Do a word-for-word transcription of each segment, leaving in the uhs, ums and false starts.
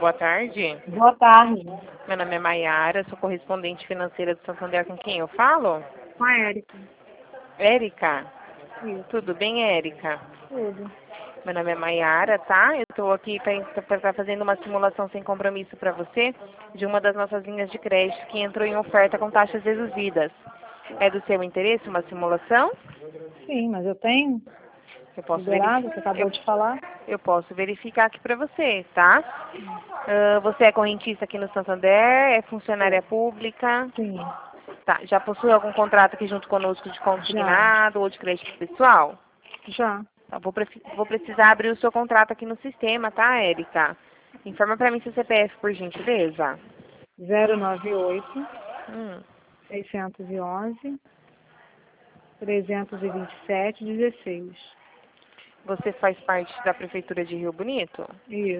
boa tarde. Boa tarde. Meu nome é Maiara, sou correspondente financeira do Santander. Com quem eu falo? Com a Érica. Érica? Isso. Tudo bem, Érica? Tudo. Meu nome é Maiara, tá? Eu estou aqui para estar fazendo uma simulação sem compromisso para você de uma das nossas linhas de crédito que entrou em oferta com taxas reduzidas. É do seu interesse uma simulação? Sim, mas eu tenho Eu posso liberado, verificar. você acabou Eu, de falar. eu posso verificar aqui para você, tá? Ah, você é correntista aqui no Santander? É funcionária pública? Sim. Tá. Já possui algum contrato aqui junto conosco de Já. consignado ou de crédito pessoal? Já. Tá, vou, pre- vou precisar abrir o seu contrato aqui no sistema, tá, Érica? Informa para mim seu C P F, por gentileza. zero nove oito, Hum. seiscentos e onze, trezentos e vinte e sete, dezesseis. Você faz parte da Prefeitura de Rio Bonito? Isso.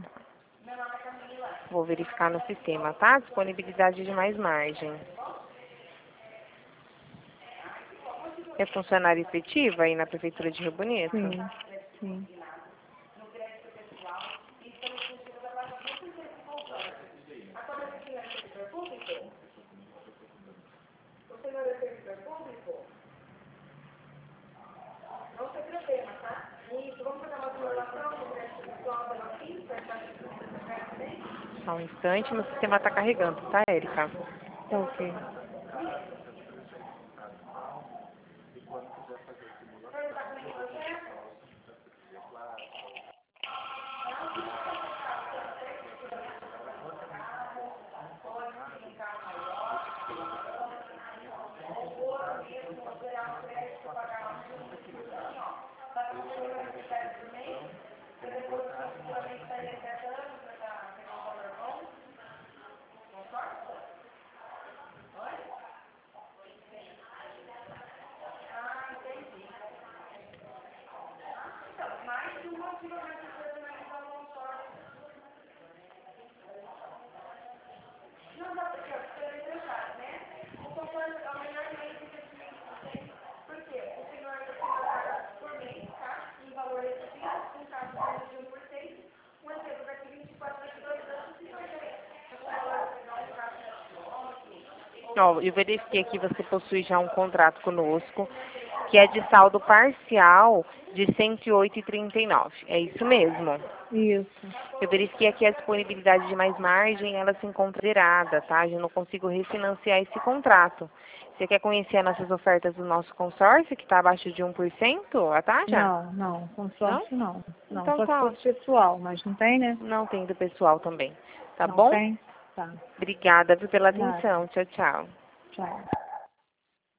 Vou verificar no sistema, tá? Disponibilidade de mais margem. É funcionária efetiva aí na Prefeitura de Rio Bonito? Sim. Sim. Só um instante, meu sistema está carregando, tá, Érica? Tá ok. Ó, eu verifiquei aqui, você possui já um contrato conosco, que é de saldo parcial de cento e oito e trinta e nove. É isso mesmo? Isso. Eu verifiquei aqui a disponibilidade de mais margem, ela se encontra zerada, tá? Eu não consigo refinanciar esse contrato. Você quer conhecer as nossas ofertas do nosso consórcio, que está abaixo de um por cento a taxa? Não, não. Não? Consórcio não. Não, Então só se tá fosse ótimo. pessoal, mas não tem, né? Não tem do pessoal também. Tá Não bom? tem? Tá. Obrigada viu, pela Nada. atenção. Tchau, tchau. Tchau.